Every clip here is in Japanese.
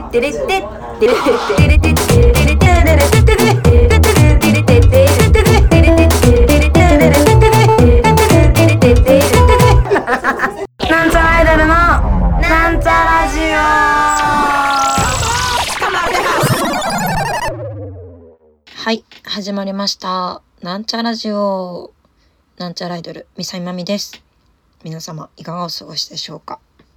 テレテテレテテレテテレテテレテテテレテテテレテなんちゃらアイドルのなんちゃラジオ。はい、始まりました。なんちゃラジオ。なんちゃらアイドルみさみまみです。皆様いかがお過ごしでしょうか。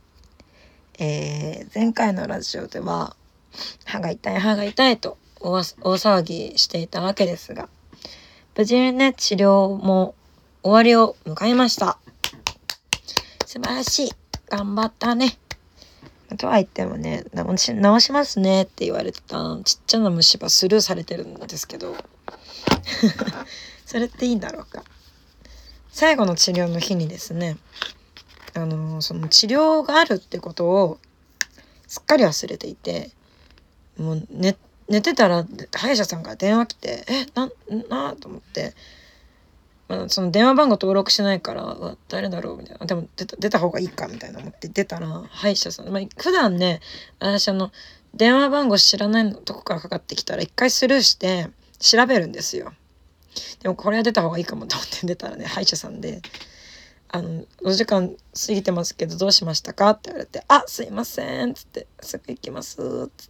前回のラジオでは歯が痛いと大騒ぎしていたわけですが、無事にね治療も終わりを迎えました。素晴らしい、頑張ったね。とは言ってもね、直しますねって言われてたちっちゃな虫歯スルーされてるんですけどそれっていいんだろうか。最後の治療の日にですね、その治療があるってことをすっかり忘れていて、もう寝てたら歯医者さんから電話来て、なと思って、その電話番号登録してないから誰だろうみたいな、でも出た方がいいかみたいな思って出たら歯医者さん、普段ね私電話番号知らないのとこからかかってきたら一回スルーして調べるんですよ。でもこれは出た方がいいかもと思って出たらね、歯医者さんでお時間過ぎてますけどどうしましたかって言われて、すいませんっつって、すぐ行きますっつって、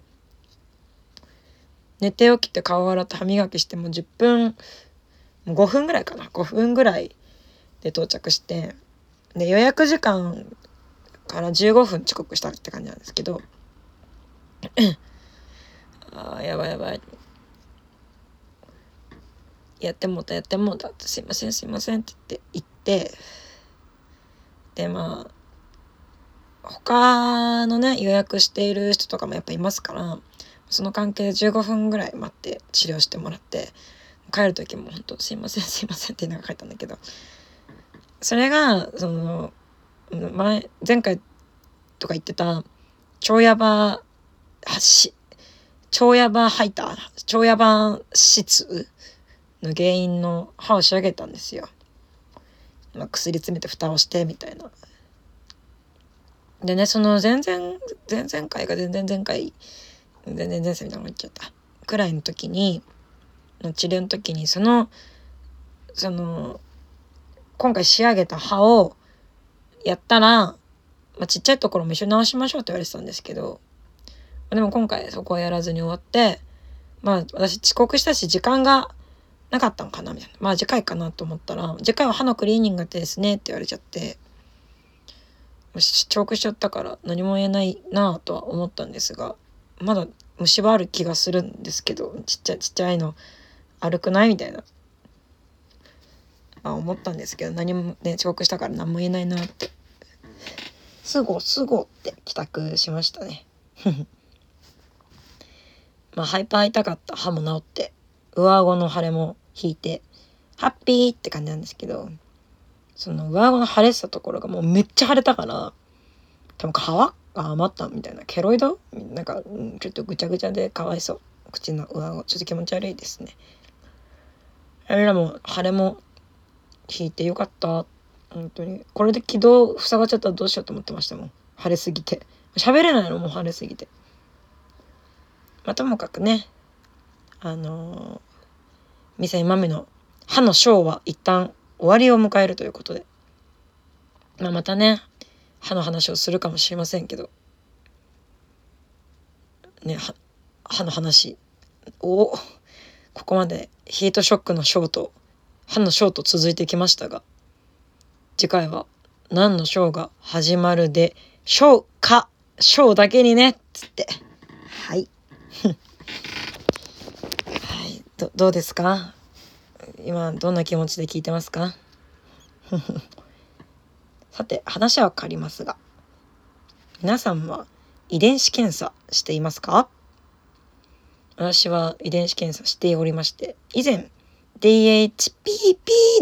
寝て起きて顔洗って歯磨きしても10分5分ぐらいかな、5分ぐらいで到着して、で予約時間から15分遅刻したって感じなんですけどやばい、やってもうたってすいませんって言って、で他のね予約している人とかもやっぱいますから、その関係で15分ぐらい待って治療してもらって、帰る時も本当すいませんって言いながら帰ったんだけど、それが前回とか言ってた超ヤバ質の原因の歯を仕上げたんですよ。薬詰めて蓋をしてみたいな。でね、その前々回みたいなの言っちゃったくらいの時に、治療の時にその今回仕上げた歯をやったら、ちっちゃいところも一緒に直しましょうって言われてたんですけど、でも今回そこはやらずに終わって、私遅刻したし時間がなかったのかなみたいな、次回かなと思ったら、次回は歯のクリーニングですねって言われちゃって、遅刻しちゃったから何も言えないなとは思ったんですが、まだ虫歯ある気がするんですけど、ちっちゃいの悪くないみたいな思ったんですけど、何もね遅刻したから何も言えないなって、すごって帰宅しましたねハイパー痛かった歯も治って、上顎の腫れも引いてハッピーって感じなんですけど、その上顎の腫れてたところがもうめっちゃ腫れたから、多分皮が余ったみたいな、ケロイドなんか、ちょっとぐちゃぐちゃでかわいそう。口の上顎ちょっと気持ち悪いですね。あれらも腫れも引いてよかった、本当に。これで気道塞がっちゃったらどうしようと思ってましたもん、腫れすぎて。喋れないのもう腫れすぎて。ともかくね、ミサイマミの歯のショーは一旦終わりを迎えるということで、またね歯の話をするかもしれませんけどね、歯の話をここまでヒートショックのショーと歯のショーと続いてきましたが、次回は何のショーが始まるでしょうか。ショーだけにねっつって、はいはい、どうですか、今どんな気持ちで聞いてますかさて話は変わりますが、皆さんは遺伝子検査していますか？私は遺伝子検査しておりまして、以前 DHP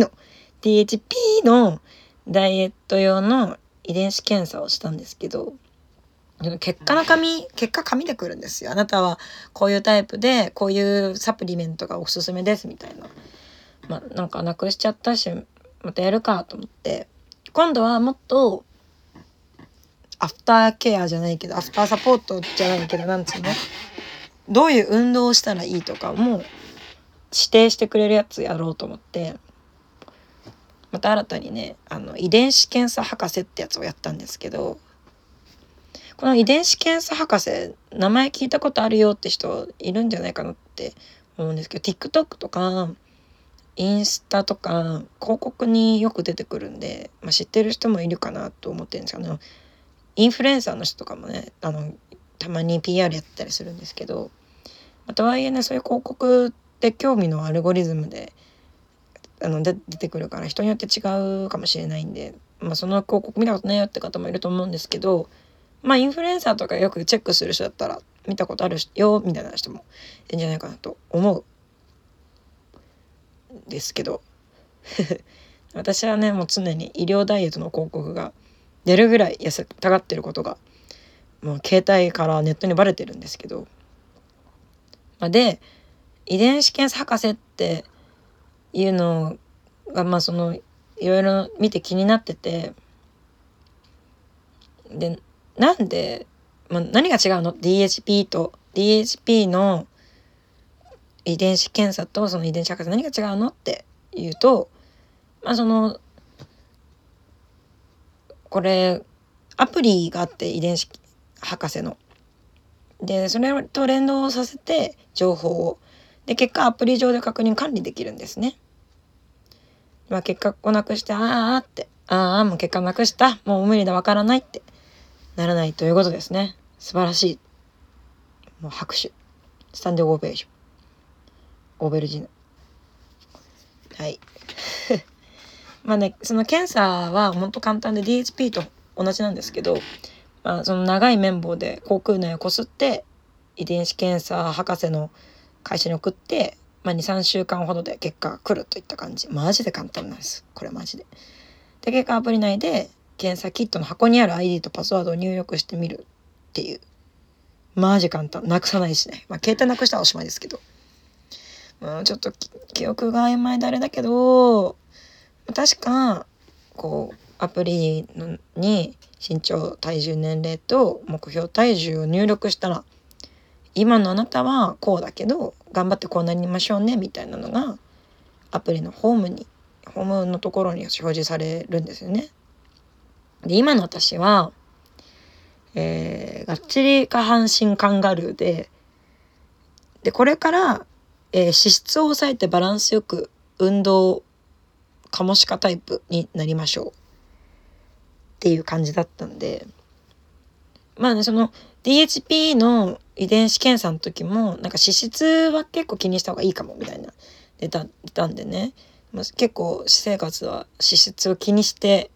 のダイエット用の遺伝子検査をしたんですけど、結果紙で来るんですよ。あなたはこういうタイプでこういうサプリメントがおすすめですみたいな。なんかなくしちゃったしまたやるかと思って、今度はもっとアフターケアじゃないけど、アフターサポートじゃないけど、なんつうの、どういう運動をしたらいいとかも指定してくれるやつやろうと思って、また新たにね、遺伝子検査博士ってやつをやったんですけど、この遺伝子検査博士、名前聞いたことあるよって人いるんじゃないかなって思うんですけど、 TikTok とかインスタとか広告によく出てくるんで、知ってる人もいるかなと思ってるんですけど、インフルエンサーの人とかもね、たまに PR やったりするんですけど、とはいえね、そういう広告って興味のアルゴリズムで出てくるから、人によって違うかもしれないんで、その広告見たことないよって方もいると思うんですけど、インフルエンサーとかよくチェックする人だったら見たことあるよみたいな人もいるんじゃないかなと思うんですけど私はね、もう常に医療ダイエットの広告が出るぐらい痩せたがってることがもう携帯からネットにバレてるんですけど、で遺伝子検査博士っていうのがそのいろいろ見て気になってて、でなんで、何が違うの DHP の遺伝子検査とその遺伝子博士何が違うのっていうと、これアプリがあって、遺伝子博士のでそれと連動させて情報を結果アプリ上で確認管理できるんですね。結果をなくしてもう結果なくした、もう無理だ、わからないってならないということですね。素晴らしい。もう拍手、スタンディングオベーション、オーベルジーヌ。はいその検査は本当簡単で DHP と同じなんですけど、その長い綿棒で口腔内をこすって遺伝子検査博士の会社に送って、2、3週間ほどで結果が来るといった感じ。マジで簡単なんです。これマジで。で、結果アプリ内で検査キットの箱にある ID とパスワードを入力してみるっていう。マジ簡単。なくさないしね。携帯なくしたらおしまいですけど。ちょっと記憶が曖昧であれだけど、確かアプリに身長、体重、年齢と目標体重を入力したら、今のあなたはこうだけど頑張ってこうなりましょうねみたいなのがアプリのホームのところに表示されるんですよね。で、今の私は、がっちり下半身カンガルーでこれから、脂質を抑えてバランスよく運動カモシカタイプになりましょうっていう感じだったんで、その DHP の遺伝子検査の時も脂質は結構気にした方がいいかもみたいな出たんでね、結構私生活は脂質を気にして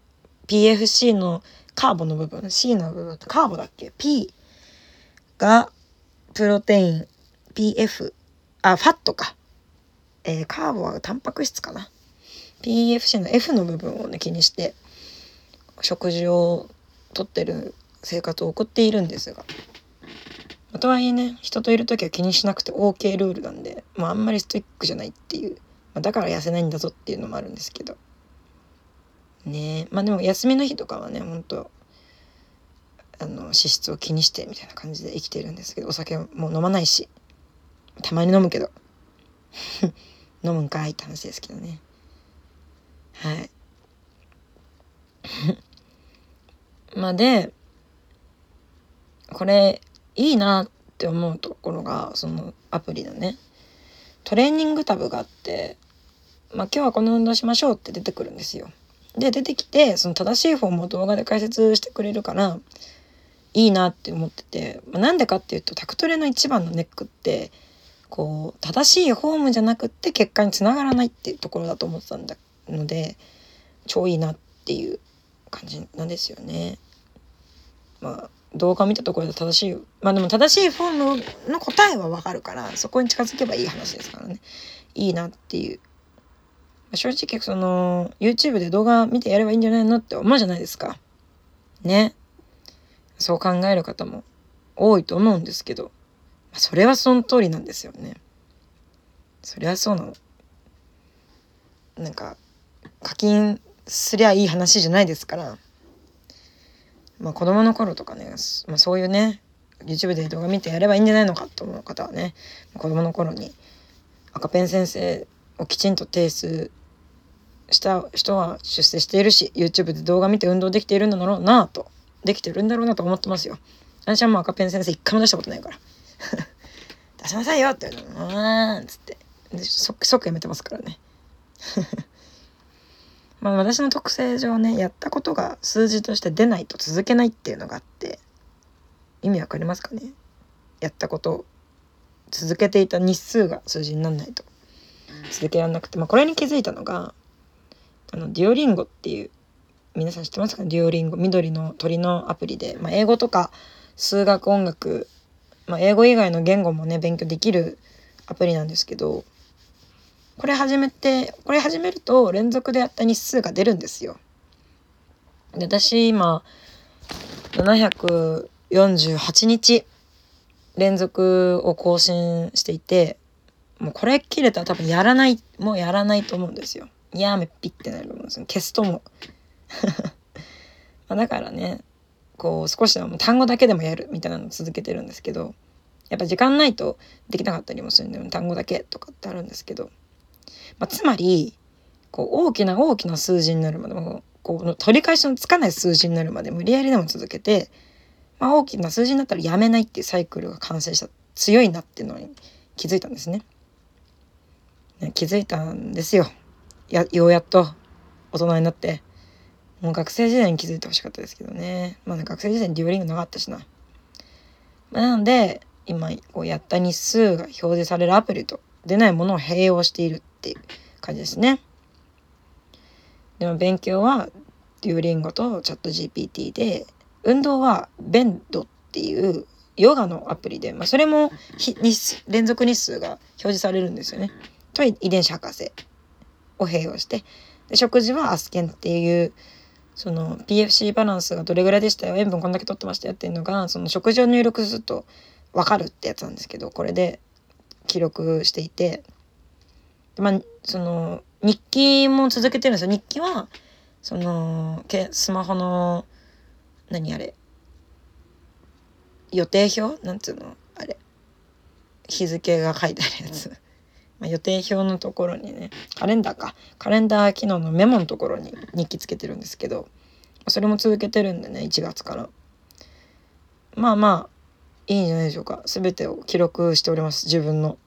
PFC のカーボの部分、 C の部分カーボだっけ、 P がプロテイン、 PF ファットか、カーボはタンパク質かな、 PFC の F の部分をね気にして食事をとってる生活を送っているんですが、とはいえね、人といる時は気にしなくて OK ルールなんで、あんまりストイックじゃないっていう、だから痩せないんだぞっていうのもあるんですけどね。でも休みの日とかはね、本当脂質を気にしてみたいな感じで生きてるんですけど、お酒も飲まないし、たまに飲むけど飲むんかいって話ですけどね。はいでこれいいなって思うところが、そのアプリのねトレーニングタブがあって、今日はこの運動しましょうって出てくるんですよ。で出てきて、その正しいフォームを動画で解説してくれるからいいなって思ってて、なんでかっていうと、タクトレの一番のネックって正しいフォームじゃなくって結果につながらないっていうところだと思ってたので、超いいなっていう感じなんですよね。動画見たところで正しい、でも正しいフォームの答えはわかるから、そこに近づけばいい話ですからね。いいなっていう。正直その YouTube で動画見てやればいいんじゃないのって思うじゃないですか。ね。そう考える方も多いと思うんですけど、それはその通りなんですよね。そりゃそうなの。課金すりゃいい話じゃないですから。 子供の頃とかね、そういうね YouTube で動画見てやればいいんじゃないのかと思う方はね、子供の頃に赤ペン先生をきちんと提出した人は出世しているし、 YouTube で動画見て運動できているんだろうなと思ってますよ。私はもう赤ペン先生一回も出したことないから出しなさいよって言うのっつってで即やめてますからね私の特性上ね、やったことが数字として出ないと続けないっていうのがあって、意味わかりますかね。やったことを続けていた日数が数字にならないと続けられなくて、これに気づいたのがデュオリンゴっていう、皆さん知ってますか？デュオリンゴ、緑の鳥のアプリで、英語とか数学、音楽、英語以外の言語もね勉強できるアプリなんですけど、これ始めると連続でやった日数が出るんですよ。で、私今748日連続を更新していて、もうこれ切れたら多分やらないと思うんですよ。やめピッてなると思うんですよ。消すともだからね、こう少しでも単語だけでもやるみたいなのを続けてるんですけど、やっぱ時間ないとできなかったりもするんで、単語だけとかってあるんですけど、つまりこう大きな数字になるまでも、こう取り返しのつかない数字になるまで無理やりでも続けて、大きな数字になったらやめないっていうサイクルが完成した、強いなっていうのに気づいたんですね。気づいたんですよ。ようやっと大人になって。もう学生時代に気づいてほしかったですけどね。学生時代にデュオリングなかったしな。なので今こうやった日数が表示されるアプリと出ないものを併用しているっていう感じですね。でも勉強はデュオリンゴとチャット GPT で、運動はベンドっていうヨガのアプリで、それも連続日数が表示されるんですよね。と遺伝子博士を併用して、で食事はアスケンっていうその PFC バランスがどれぐらいでしたよ、塩分こんだけ取ってましたよっていうのが、その食事を入力すると分かるってやつなんですけど、これで記録していて、その日記も続けてるんですよ。日記はそのスマホの予定表なんつうの日付が書いてあるやつ予定表のところにね、カレンダー機能のメモのところに日記つけてるんですけど、それも続けてるんでね、1月からいいんじゃないでしょうか。全てを記録しております、自分の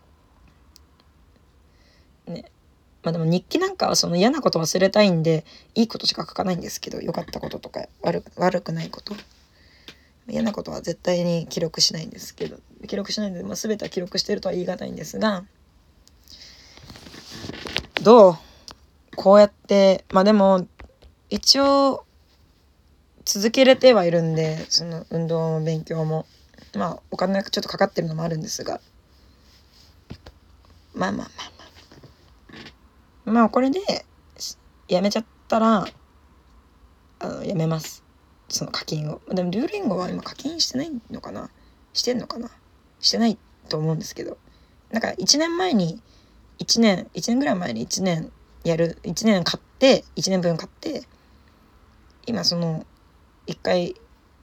ね。でも日記なんかはその嫌なこと忘れたいんでいいことしか書かないんですけど、良かったこととか悪くないこと、嫌なことは絶対に記録しないんですけど、全ては記録してるとは言い難いんですが、こうやってでも一応続けれてはいるんで、その運動も勉強もお金がちょっとかかってるのもあるんですが、これでやめちゃったらやめます、その課金を。でもデュオリンゴは今課金してないのかな、してんのかな、してないと思うんですけど、1年ぐらい前に1年買って1年分買って、今その1回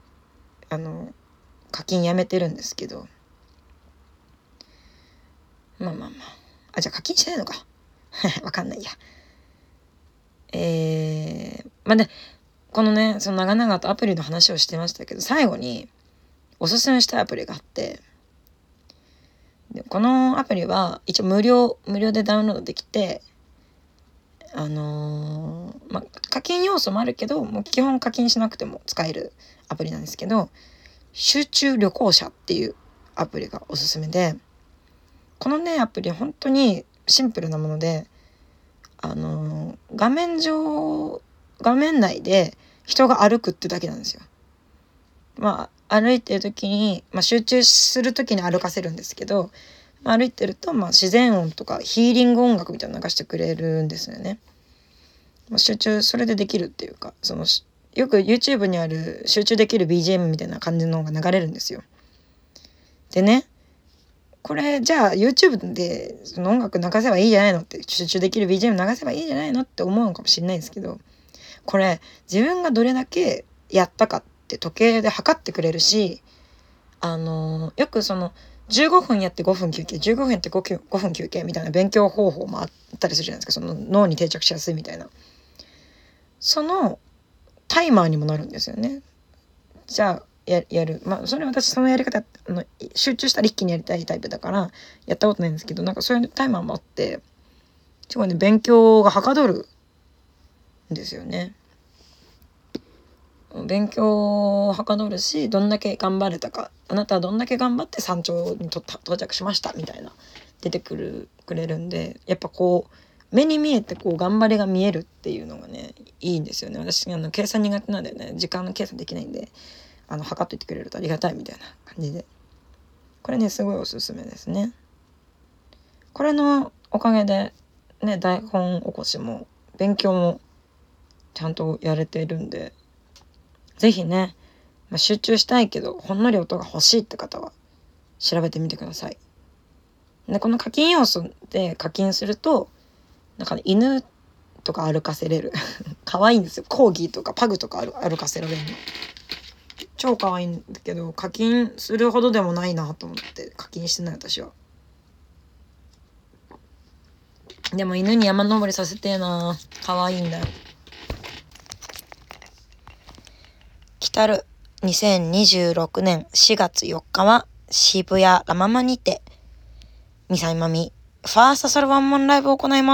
課金やめてるんですけど、じゃあ課金してないのかわかんないや。でこのね、その長々とアプリの話をしてましたけど、最後におすすめしたいアプリがあって、でこのアプリは一応無料でダウンロードできて、課金要素もあるけど、もう基本課金しなくても使えるアプリなんですけど、集中旅行者っていうアプリがおすすめで、このねアプリ本当にシンプルなもので、画面内で人が歩くってだけなんですよ。歩いてる時に、集中する時に歩かせるんですけど、歩いてると自然音とかヒーリング音楽みたいなの流してくれるんですよね。集中それでできるっていうか、よく YouTube にある集中できる BGM みたいな感じのが流れるんですよ。でね、これじゃあ YouTube でその音楽流せばいいじゃないのって、集中できる BGM 流せばいいじゃないのって思うのかもしれないですけど、これ自分がどれだけやったかっって時計で測ってくれるし、よくその15分やって5分休憩、15分やって5分休憩みたいな勉強方法もあったりするじゃないですか。その脳に定着しやすいみたいな。そのタイマーにもなるんですよね。じゃあやる。それ私そのやり方集中したら一気にやりたいタイプだからやったことないんですけど、なんかそういうタイマーもあって、すごいね、勉強がはかどるんですよね。勉強をはかどるし、どんだけ頑張れたか、あなたはどんだけ頑張って山頂に到着しましたみたいな出てくれるんで、やっぱこう目に見えてこう頑張りが見えるっていうのがね、いいんですよね。私計算苦手なんでね、時間の計算できないんで、測っといてくれるとありがたいみたいな感じで、これねすごいおすすめですね。これのおかげでね、台本起こしも勉強もちゃんとやれているんで、ぜひね、集中したいけどほんのり音が欲しいって方は調べてみてください。でこの課金要素で課金すると、なんかね、犬とか歩かせれる可愛いんですよ。コーギーとかパグとか歩かせられるの超可愛いんだけど、課金するほどでもないなと思って課金してない私は。でも犬に山登りさせてえな、可愛いんだよ。来る2026年4月4日は渋谷ラママにてミサイマミファーストソロワンマンライブを行います。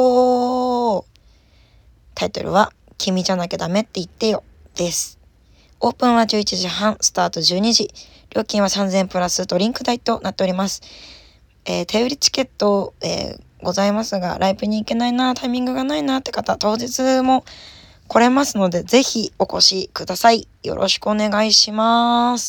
タイトルは君じゃなきゃダメって言ってよです。オープンは11時半、スタート12時。料金は3000円プラスドリンク代となっております。手売りチケット、ございますが、ライブに行けないな、タイミングがないなって方、当日も来れますので、ぜひお越しください。よろしくお願いします。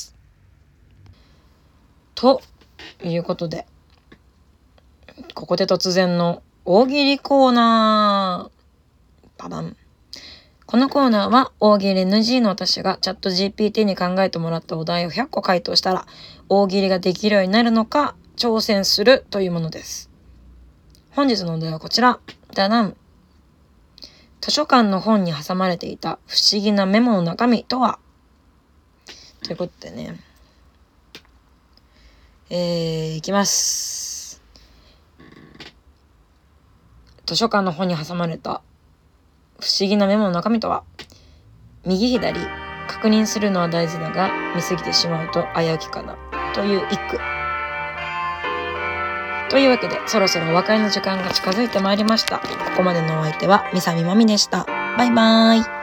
ということで、ここで突然の大喜利コーナー。ババン。このコーナーは大喜利 NG の私がチャット GPT に考えてもらったお題を100個回答したら大喜利ができるようになるのか挑戦するというものです。本日のお題はこちら。ダダン。図書館の本に挟まれていた不思議なメモの中身とは？ということでね。いきます。図書館の本に挟まれた不思議なメモの中身とは？右左確認するのは大事だが見すぎてしまうと危うきかなという一句。というわけでそろそろお別れの時間が近づいてまいりました。ここまでのお相手はみさみまみでした。バイバーイ。